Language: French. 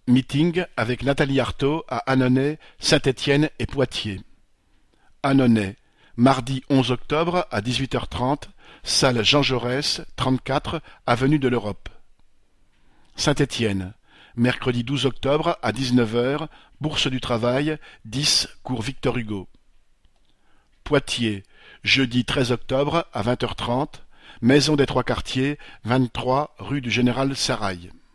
Meeting avec Nathalie Arthaud à Annonay, Saint-Étienne et Poitiers. Annonay, mardi 11 octobre à 18h30, salle Jean Jaurès, 34, avenue de l'Europe. Saint-Étienne, mercredi 12 octobre à 19h, Bourse du Travail, 10, cours Victor Hugo. Poitiers, jeudi 13 octobre à 20h30, Maison des Trois Quartiers, 23, rue du Général Sarail.